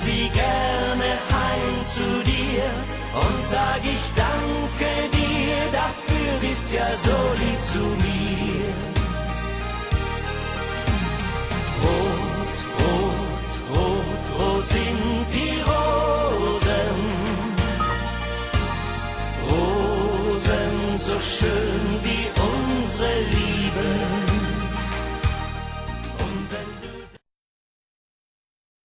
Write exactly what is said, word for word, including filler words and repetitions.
sie gerne heim zu dir und sag ich danke dir, dafür bist ja so lieb zu mir. Rot, rot, rot, rot sind die Rosen, Rosen so schön wie unsere Liebe.